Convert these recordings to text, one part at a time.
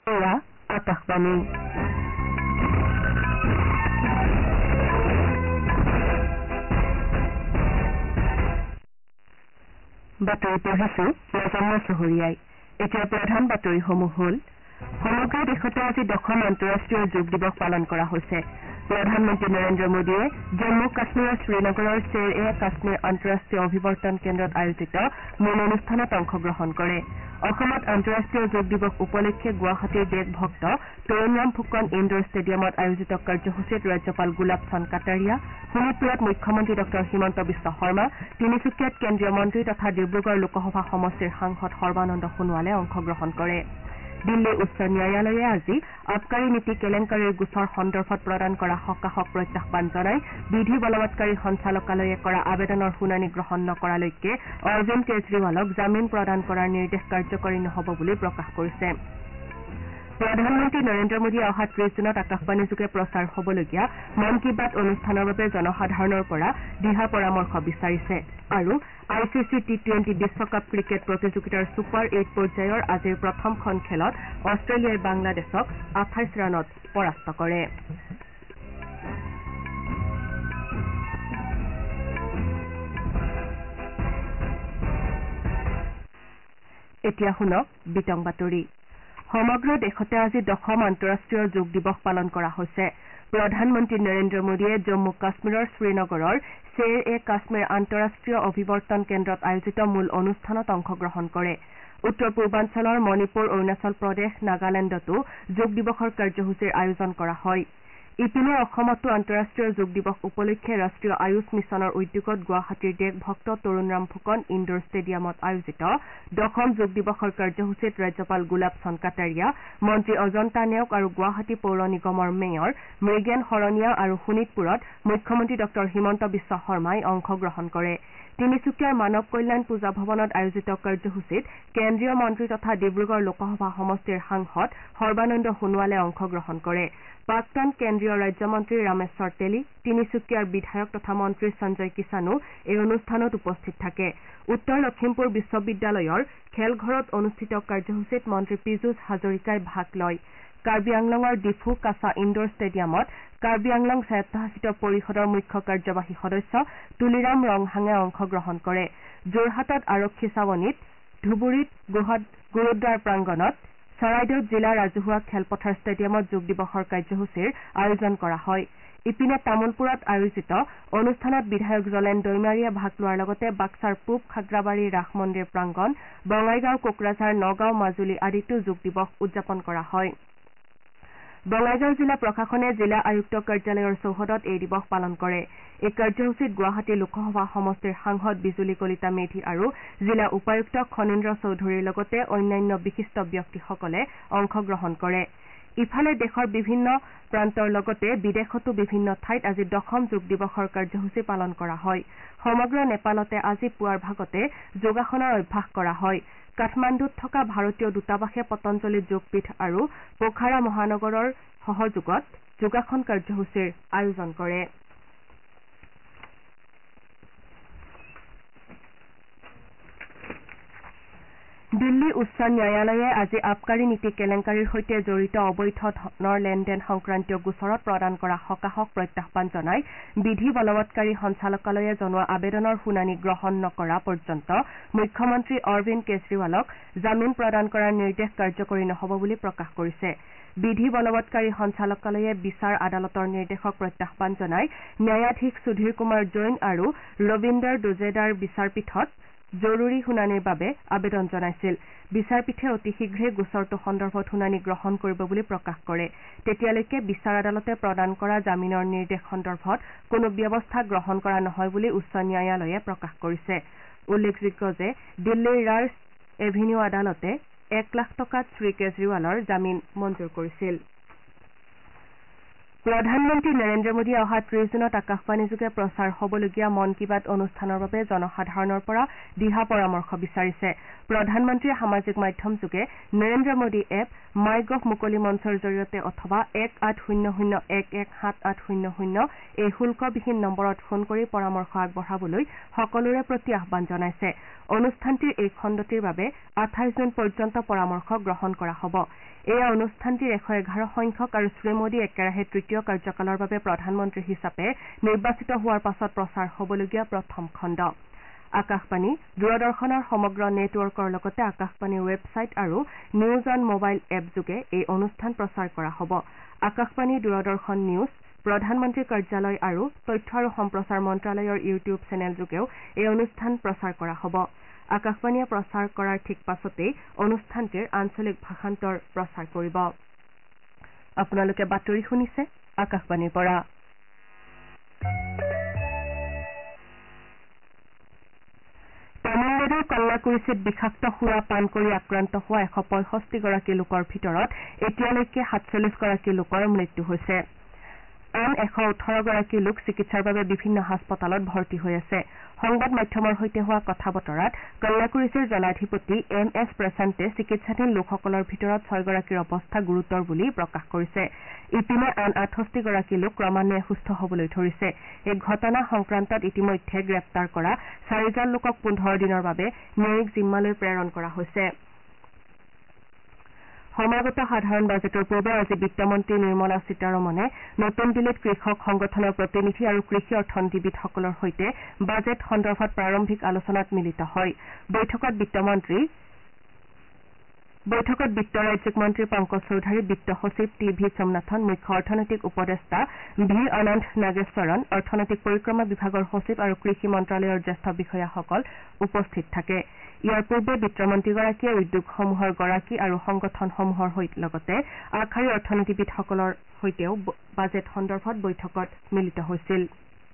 এয়া আকাশবাণী বাতৰি পঢ়িছো নজন্ম চহৰীয়াই। এতিয়া প্ৰধান বাতৰিসমূহ হ'ল সমগ্ৰ দেশতে আজি 10ম আন্তঃৰাষ্ট্ৰীয় যোগ দিৱস পালন কৰা হৈছে। প্ৰধানমন্ত্ৰী নৰেন্দ্ৰ মোদীয়ে জম্মু কাশ্মীৰৰ শ্ৰীনগৰৰ শ্বেৰ-ই-কাশ্মীৰ আন্তঃৰাষ্ট্ৰীয় অভিৱৰ্তন কেন্দ্ৰত আয়োজিত মূল অনুষ্ঠানত অংশগ্ৰহণ কৰে। অসমত আন্তঃৰাষ্ট্ৰীয় যোগ দিৱস উপলক্ষে গুৱাহাটীৰ দেশভক্ত তৰুণৰাম ফুকন ইণ্ডোৰ ষ্টেডিয়ামত আয়োজিত কাৰ্যসূচীত ৰাজ্যপাল গোলাব চান্দ কাটাৰিয়া, শোণিতপুৰত মুখ্যমন্ত্ৰী ডঃ হিমন্ত বিশ্ব শৰ্মা, তিনিচুকীয়াত কেন্দ্ৰীয় মন্ত্ৰী তথা ডিব্ৰুগড় লোকসভা সমষ্টিৰ সাংসদ সৰ্বানন্দ সোণোৱালে অংশগ্ৰহণ কৰে। দিল্লী উচ্চ ন্যায়ালয়ে আজি আবকাৰী নীতি কেলেংকাৰীৰ গোচৰ সন্দৰ্ভত প্ৰদান কৰা সকাহক প্ৰত্যাহ্বান জনাই বিধি বলৱৎকাৰী সঞ্চালকালয়ে কৰা আবেদনৰ শুনানি গ্ৰহণ নকৰালৈকে অৰবিন্দ কেজৰিৱালক জামিন প্ৰদান কৰাৰ নিৰ্দেশ কাৰ্যকৰী নহ'ব বুলি প্ৰকাশ কৰিছে। প্ৰধানমন্ত্ৰী নৰেন্দ্ৰ মোদীয়ে অহা 30 জুনত আকাশবাণীযোগে প্ৰচাৰ হ'বলগীয়া মন কী বাত অনুষ্ঠানৰ বাবে জনসাধাৰণৰ পৰা দিহা পৰামৰ্শ বিচাৰিছে আৰু ICC T20 বিশ্বকাপ ক্ৰিকেট প্ৰতিযোগিতাৰ ছুপাৰ 8 পৰ্যায়ৰ আজিৰ প্ৰথমখন খেলত অষ্ট্ৰেলিয়াই বাংলাদেশক 28 ৰানত পৰাস্ত কৰে। এতিয়া শুনক বিতং বাতৰি। সমগ্ৰ দেশতে আজি 10ম আন্তঃৰাষ্ট্ৰীয় যোগ দিৱস পালন কৰা হৈছে। প্ৰধানমন্ত্ৰী নৰেন্দ্ৰ মোদীয়ে জম্মু কাশ্মীৰৰ শ্ৰীনগৰৰ শ্বেৰ-ই-কাশ্মীৰ আন্তঃৰাষ্ট্ৰীয় অভিৱৰ্তন কেন্দ্ৰত আয়োজিত মূল অনুষ্ঠানত অংশগ্ৰহণ কৰে। উত্তৰ পূৰ্বাঞ্চলৰ মণিপুৰ, অৰুণাচল প্ৰদেশ, নাগালেণ্ডতো যোগ দিৱসৰ কাৰ্যসূচীৰ আয়োজন কৰা হয়। ইপিনে অসমতো আন্তঃৰাষ্ট্ৰীয় যোগ দিৱস উপলক্ষে ৰাষ্ট্ৰীয় আয়ুষ মিছনৰ উদ্যোগত গুৱাহাটীৰ দেশভক্ত তৰুণৰাম ফুকন ইণ্ডোৰ ষ্টেডিয়ামত আয়োজিত 10ম যোগ দিৱসৰ কাৰ্যসূচীত ৰাজ্যপাল গোলাব চান্দ কাটাৰিয়া, মন্ত্ৰী অজন্তা নেওগ আৰু গুৱাহাটী পৌৰ নিগমৰ মেয়ৰ মৃগেন শৰণীয়া আৰু শোণিতপুৰত মুখ্যমন্ত্ৰী ডঃ হিমন্ত বিশ্ব শৰ্মাই অংশগ্ৰহণ কৰে। তিনিচুকীয়াৰ মানৱ কল্যাণ পূজা ভৱনত আয়োজিত কাৰ্যসূচীত কেন্দ্ৰীয় মন্ত্ৰী তথা ডিব্ৰুগড় লোকসভা সমষ্টিৰ সাংসদ সৰ্বানন্দ সোণোৱালে অংশগ্ৰহণ কৰে। প্ৰাক্তন কেন্দ্ৰীয় ৰাজ্যমন্ত্ৰী ৰামেশ্বৰ তেলী, তিনিচুকীয়াৰ বিধায়ক তথা মন্ত্ৰী সঞ্জয় কিষাণো এই অনুষ্ঠানত উপস্থিত থাকে। উত্তৰ লখিমপুৰ বিশ্ববিদ্যালয়ৰ খেলঘৰত অনুষ্ঠিত কাৰ্যসূচীত মন্ত্ৰী পীযুষ হাজৰিকাই ভাগ লয়। কাৰ্বি আংলঙৰ ডিফু কাছা ইণ্ডোৰ ষ্টেডিয়ামত কাৰ্বি আংলং স্বায়ত্তশাসিত পৰিষদৰ মুখ্য কাৰ্যবাহী সদস্য তুলিৰাম ৰংহাঙে অংশগ্ৰহণ কৰে। যোৰহাটত আৰক্ষী ছাৱনীত, ধুবুৰীত গুৰুদ্বাৰ প্ৰাংগণত, চৰাইদেউত জিলা ৰাজহুৱা খেলপথাৰ ষ্টেডিয়ামত যোগ দিৱসৰ কাৰ্যসূচীৰ আয়োজন কৰা হয়। ইপিনে তামুলপুৰত আয়োজিত অনুষ্ঠানত বিধায়ক জলেন দৈমাৰীয়ে ভাগ লোৱাৰ লগতে বাক্সাৰ পূব খাগ্ৰাবাৰী ৰাস মন্দিৰ প্ৰাংগণ, বঙাইগাঁও, কোকৰাঝাৰ, নগাঁও, মাজুলী আদিতো যোগ দিৱস উদযাপন কৰা হয়। বঙাইগাঁও জিলা প্ৰশাসনে জিলা আয়ুক্ত কাৰ্যালয়ৰ চৌহদত এই দিৱস পালন কৰে। এই কাৰ্যসূচীত গুৱাহাটী লোকসভা সমষ্টিৰ সাংসদ বিজুলী কলিতা মেধি আৰু জিলা উপায়ুক্ত খনীন্দ্ৰ চৌধুৰীৰ লগতে অন্যান্য বিশিষ্ট ব্যক্তিসকলে অংশগ্ৰহণ কৰে। ইফালে দেশৰ বিভিন্ন প্ৰান্তৰ লগতে বিদেশতো বিভিন্ন ঠাইত আজি 10ম যোগ দিৱসৰ কাৰ্যসূচী পালন কৰা হয়। সমগ্ৰ নেপালতে আজি পুৱাৰ ভাগতে যোগাসনৰ অভ্যাস কৰা হয়। কাঠমাণ্ডুত থকা ভাৰতীয় দূতাবাসে পতঞ্জলি যোগপীঠ আৰু পোখাৰা মহানগৰৰ সহযোগত যোগাসন কাৰ্যসূচীৰ আয়োজন কৰে। দিল্লী উচ্চ ন্যায়ালয়ে আজি আবকাৰী নীতি কেলেংকাৰীৰ সৈতে জড়িত অবৈধ ধনৰ লেনদেন সংক্ৰান্তীয় গোচৰত প্ৰদান কৰা সকাহক প্ৰত্যাহ্বান জনাই বিধি বলৱৎকাৰী সঞ্চালকালয়ে জনোৱা আবেদনৰ শুনানি গ্ৰহণ নকৰা পৰ্যন্ত মুখ্যমন্ত্ৰী অৰবিন্দ কেজৰিৱালক জামিন প্ৰদান কৰাৰ নিৰ্দেশ কাৰ্যকৰী নহ'ব বুলি প্ৰকাশ কৰিছে। বিধি বলৱৎকাৰী সঞ্চালকালয়ে বিচাৰ আদালতৰ নিৰ্দেশক প্ৰত্যাহ্বান জনাই ন্যায়াধীশ সুধীৰ কুমাৰ জৈন আৰু ৰবীন্দৰ দুজেদাৰ বিচাৰপীঠত জৰুৰী শুনানিৰ বাবে আবেদন জনাইছিল। বিচাৰপীঠে অতি শীঘ্ৰেই গোচৰটো সন্দৰ্ভত শুনানি গ্ৰহণ কৰিব বুলি প্ৰকাশ কৰে। তেতিয়ালৈকে বিচাৰ আদালতে প্ৰদান কৰা জামিনৰ নিৰ্দেশ সন্দৰ্ভত কোনো ব্যৱস্থা গ্ৰহণ কৰা নহয় বুলি উচ্চ ন্যায়ালয়ে প্ৰকাশ কৰিছে। উল্লেখযোগ্য যে দিল্লীৰ ৰাইটছ এভিনিউ আদালতে 1 লাখ টকাত শ্ৰী কেজৰিৱালৰ জামিন মঞ্জুৰ কৰিছিল। প্ৰধানমন্ত্ৰী নৰেন্দ্ৰ মোদীয়ে অহা 30 জুনত আকাশবাণীযোগে প্ৰচাৰ হ'বলগীয়া মন কী বাত অনুষ্ঠানৰ বাবে জনসাধাৰণৰ পৰা দিহা পৰামৰ্শ বিচাৰিছে। প্ৰধানমন্ত্ৰীয়ে সামাজিক মাধ্যমযোগে Narendra Modi app, my gov মুকলি মঞ্চৰ জৰিয়তে অথবা 1800117800 এই শুল্কবিহীন নম্বৰত ফোন কৰি পৰামৰ্শ আগবঢ়াবলৈ সকলোৰে প্ৰতি আহ্বান জনাইছে। অনুষ্ঠানটিৰ এই খণ্ডটিৰ বাবে 28 জুন পৰ্যন্ত পৰামৰ্শ গ্ৰহণ কৰা হ'ব। এয়া অনুষ্ঠানটিৰ 111 সংখ্যক আৰু শ্ৰীমোদী একেৰাহে তৃতীয় কাৰ্যকালৰ বাবে প্ৰধানমন্ত্ৰী হিচাপে নিৰ্বাচিত হোৱাৰ পাছত প্ৰচাৰ হ'বলগীয়া প্ৰথম খণ্ড। আকাশবাণী, দূৰদৰ্শনৰ সমগ্ৰ নেটৱৰ্কৰ লগতে আকাশবাণীৰ ৱেবছাইট আৰু নিউজ অন মোবাইল এপযোগে এই অনুষ্ঠান প্ৰচাৰ কৰা হ'ব। আকাশবাণী, দূৰদৰ্শন নিউজ, প্ৰধানমন্ত্ৰীৰ কাৰ্যালয় আৰু তথ্য আৰু সম্প্ৰচাৰ মন্ত্ৰালয়ৰ ইউটিউব চেনেলযোগেও এই অনুষ্ঠান প্ৰচাৰ কৰা হ'ব। আকাশবাণীয়ে প্ৰচাৰ কৰাৰ ঠিক পাছতেই অনুষ্ঠানটিৰ আঞ্চলিক ভাষান্তৰ প্ৰচাৰ কৰিব। আপোনালোকে বাতৰি শুনিছে আকাশবাণীৰ পৰা। তামিলনাডুৰ কল্লাকুৰিচিত বিষাক্ত সুৰা পান কৰি আক্ৰান্ত হোৱা 165 গৰাকী লোকৰ ভিতৰত এতিয়ালৈকে 47 গৰাকী লোকৰ মৃত্যু হৈছে। আন 118 গৰাকী লোক চিকিৎসাৰ বাবে বিভিন্ন হাস্পতালত ভৰ্তি হৈ আছে। সংবাদ মাধ্যমৰ সৈতে হোৱা কথা বতৰাত কল্লাকুৰিচিৰ জলাধিপতি MS প্ৰশান্তে চিকিৎসাধীন লোকসকলৰ ভিতৰত 6 গৰাকীৰ অৱস্থা গুৰুতৰ বুলি প্ৰকাশ কৰিছে। ইপিনে আন 68 গৰাকী লোক ক্ৰমান্বয়ে সুস্থ হ'বলৈ ধৰিছে। এই ঘটনা সংক্ৰান্তত ইতিমধ্যে গ্ৰেপ্তাৰ কৰা 4জন লোকক 15 দিনৰ বাবে ন্যায়িক জিম্মালৈ প্ৰেৰণ কৰা হৈছে। সমাগত সাধাৰণ বাজেটৰ পূৰ্বে আজি বিত্তমন্ত্ৰী নিৰ্মলা সীতাৰমণে নতুন দিল্লীত কৃষক সংগঠনৰ প্ৰতিনিধি আৰু কৃষি অৰ্থনীতিবিদসকলৰ সৈতে বাজেট সন্দৰ্ভত প্ৰাৰম্ভিক আলোচনাত মিলিত হয়। বৈঠকত বিত্ত ৰাজ্যিক মন্ত্ৰী পংকজ চৌধাৰী, বিত্ত সচিব TV সোমনাথন, মুখ্য অৰ্থনৈতিক উপদেষ্টা V অনন্ত নাগেশ্বৰন, অৰ্থনৈতিক পৰিক্ৰমা বিভাগৰ সচিব আৰু কৃষি মন্ত্ৰালয়ৰ জ্যেষ্ঠ বিষয়াসকল উপস্থিত থাকে। ইয়াৰ পূৰ্বে বিত্তমন্ত্ৰীগৰাকীয়ে উদ্যোগসমূহৰ গৰাকী আৰু সংগঠনসমূহৰ লগতে আগশাৰীৰ অৰ্থনীতিবিদসকলৰ সৈতেও বাজেট সন্দৰ্ভত বৈঠকত মিলিত হৈছিল।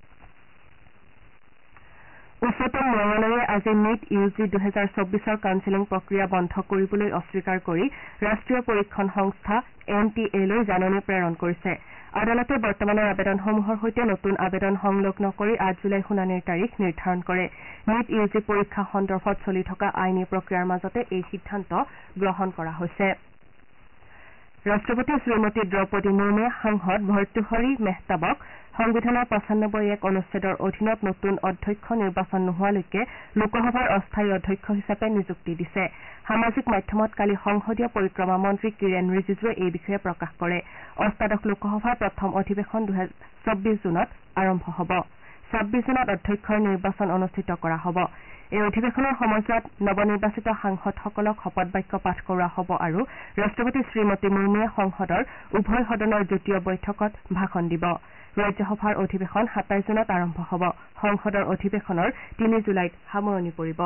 উচ্চতম ন্যায়ালয়ে আজি NEET UG 2024ৰ কাউন্সেলিং প্ৰক্ৰিয়া বন্ধ কৰিবলৈ অস্বীকাৰ কৰি ৰাষ্ট্ৰীয় পৰীক্ষণ সংস্থা NTA লৈ জাননী প্ৰেৰণ কৰিছে। আদালতে বৰ্তমানৰ আবেদনসমূহৰ সৈতে নতুন আবেদন সংলগ্ন কৰি 8 জুলাই শুনানিৰ তাৰিখ নিৰ্ধাৰণ কৰে। NEET UG পৰীক্ষা সন্দৰ্ভত চলি থকা আইনী প্ৰক্ৰিয়াৰ মাজতে এই সিদ্ধান্ত গ্ৰহণ কৰা হৈছে। ৰাষ্ট্ৰপতি শ্ৰীমতী দ্ৰৌপদী মুৰ্মুৱে সাংসদ ভৰ্তুহৰি মেহতাবক সংবিধানৰ 95(1) অনুচ্ছেদৰ অধীনত নতুন অধ্যক্ষ নিৰ্বাচন নোহোৱালৈকে লোকসভাৰ অস্থায়ী অধ্যক্ষ হিচাপে নিযুক্তি দিছে। সামাজিক মাধ্যমত কালি সংসদীয় পৰিক্ৰমা মন্ত্ৰী কিৰেণ ৰিজিজুৱে এই বিষয়ে প্ৰকাশ কৰে। অষ্টাদশ লোকসভাৰ প্ৰথম অধিৱেশন 24 জুনত আৰম্ভ হ'ব। 26 জুনত অধ্যক্ষৰ নিৰ্বাচন অনুষ্ঠিত কৰা হ'ব। এই অধিৱেশনৰ সময়ছোৱাত নৱনিৰ্বাচিত সাংসদসকলক শপত বাক্য পাঠ কৰোৱা হ'ব আৰু ৰাষ্ট্ৰপতি শ্ৰীমতী মুৰ্মুৱে সংসদৰ উভয় সদনৰ যুটীয় বৈঠকত ভাষণ দিব। ৰাজ্যসভাৰ অধিৱেশন 27 জুনত আৰম্ভ হ'ব। সংসদৰ অধিৱেশনৰ 3 জুলাইত সামৰণি পৰিব।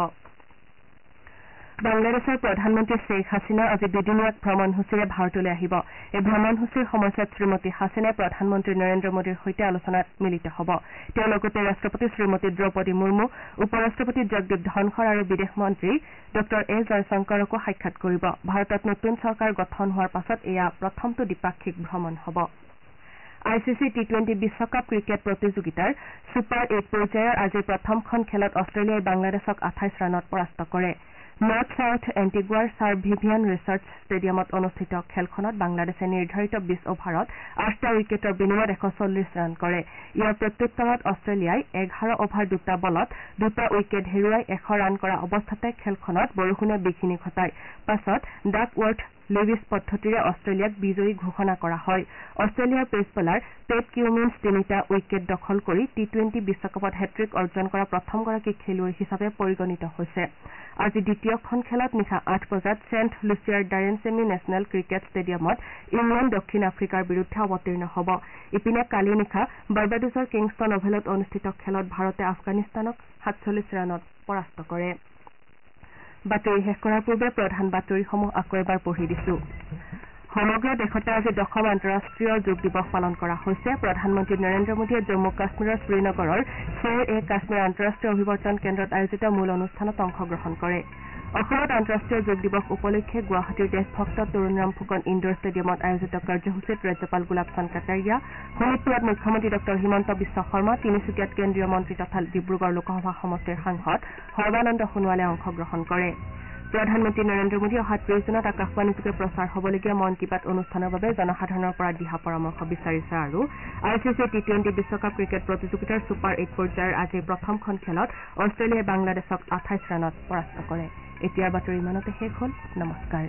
বাংলাদেশৰ প্ৰধানমন্ত্ৰী শ্বেইখ হাছিনা আজি দুদিনীয়া ভ্ৰমণসূচীৰে ভাৰতলৈ আহিব। এই ভ্ৰমণসূচীৰ সময়ছোৱাত শ্ৰীমতী হাছিনাই প্ৰধানমন্ত্ৰী নৰেন্দ্ৰ মোদীৰ সৈতে আলোচনাত মিলিত হ'ব। তেওঁ লগতে ৰাষ্ট্ৰপতি শ্ৰীমতী দ্ৰৌপদী মুৰ্মু, উপ ৰাষ্ট্ৰপতি জগদীপ ধনখৰ আৰু বিদেশ মন্ত্ৰী ডঃ এ জয়শংকৰকো সাক্ষাৎ কৰিব। ভাৰতত নতুন চৰকাৰ গঠন হোৱাৰ পাছত এয়া প্ৰথমটো দ্বিপাক্ষিক ভ্ৰমণ হ'ব। ICC T20 বিশ্বকাপ ক্ৰিকেট প্ৰতিযোগিতাৰ ছুপাৰ 8 পৰ্যায়ৰ আজিৰ প্ৰথমখন খেলত অষ্ট্ৰেলিয়াই বাংলাদেশক 28 ৰানত পৰাস্ত কৰে। নৰ্থ ছাউথ এণ্টিগুৱাৰ ছাৰ ভিভিয়ান ৰিচাৰ্চ ষ্টেডিয়ামত অনুষ্ঠিত খেলখনত বাংলাদেশে নিৰ্ধাৰিত 20 অভাৰত 8টা উইকেটৰ বিনিময়ত 140 ৰান কৰে। ইয়াৰ প্ৰত্যুত্তৰত অষ্ট্ৰেলিয়াই 11 অভাৰ 2টা বলত 2টা উইকেট হেৰুৱাই 100 ৰান কৰা অৱস্থাতে খেলখনত বৰষুণে বিঘিনি ঘটায়। পাছত ডাকৱৰ্থ লেভিছ পদ্ধতিৰে অষ্ট্ৰেলিয়াক বিজয়ী ঘোষণা কৰা হয়। অষ্ট্ৰেলিয়াৰ পেচ বলাৰ পেট কিউমিন্স 3টা উইকেট দখল কৰি T20 বিশ্বকাপত হেট্ৰিক অৰ্জন কৰা প্ৰথমগৰাকী খেলুৱৈ হিচাপে পৰিগণিত হৈছে। আজি দ্বিতীয়খন খেলত নিশা 8 বজাত ছেণ্ট লুচিয়াৰ ডাৰেন ছেমি নেচনেল ক্ৰিকেট ষ্টেডিয়ামত ইংলেণ্ড দক্ষিণ আফ্ৰিকাৰ বিৰুদ্ধে অৱতীৰ্ণ হ'ব। ইপিনে কালি নিশা বাৰ্বাডোছৰ কিংষ্টন অভেলত অনুষ্ঠিত খেলত ভাৰতে আফগানিস্তানক 47 ৰানত পৰাস্ত কৰে। বাতৰি শেষ কৰাৰ পূৰ্বে প্ৰধান বাতৰিসমূহ আকৌ এবাৰ পঢ়ি দিছো। সমগ্ৰ দেশতে আজি 10ম আন্তঃৰাষ্ট্ৰীয় যোগ দিৱস পালন কৰা হৈছে। প্ৰধানমন্ত্ৰী নৰেন্দ্ৰ মোদীয়ে জম্মু কাশ্মীৰৰ শ্ৰীনগৰৰ শ্বেৰ-এ-কাশ্মীৰ আন্তঃৰাষ্ট্ৰীয় অভিৱৰ্তন কেন্দ্ৰত আয়োজিত মূল অনুষ্ঠানত অংশগ্ৰহণ কৰে। অসমত আন্তঃৰাষ্ট্ৰীয় যোগ দিৱস উপলক্ষে গুৱাহাটীৰ দেশভক্ত তৰুণৰাম ফুকন ইণ্ডোৰ ষ্টেডিয়ামত আয়োজিত কাৰ্যসূচীত ৰাজ্যপাল গোলাব চান্দ কাটাৰিয়া, শোণিতপুৰত মুখ্যমন্ত্ৰী ডঃ হিমন্ত বিশ্ব শৰ্মা, তিনিচুকীয়াত কেন্দ্ৰীয় মন্ত্ৰী তথা ডিব্ৰুগড় লোকসভা সমষ্টিৰ সাংসদ সৰ্বানন্দ সোণোৱালে অংশগ্ৰহণ কৰে। প্ৰধানমন্ত্ৰী নৰেন্দ্ৰ মোদী অহা 30 জুনত আকাশবাণীযোগে প্ৰচাৰ হ'বলগীয়া মন কী বাত অনুষ্ঠানৰ বাবে জনসাধাৰণৰ পৰা দিহা পৰামৰ্শ বিচাৰিছে আৰু ICC T20 বিশ্বকাপ ক্ৰিকেট প্ৰতিযোগিতাৰ ছুপাৰ 8 পৰ্যায়ৰ আজিৰ প্ৰথমখন খেলত অষ্ট্ৰেলিয়াই বাংলাদেশক 28 ৰানত পৰাস্ত কৰে। এতিয়াৰ বাতৰি ইমানতে শেষ হ'ল। নমস্কাৰ।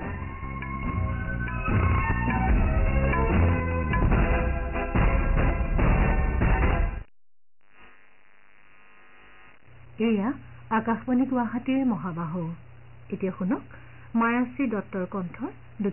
এয়া আকাশবাণী গুৱাহাটীৰ মহাবাহু। এতিয়া শুনক মায়াশ্ৰী দত্তৰ কণ্ঠৰ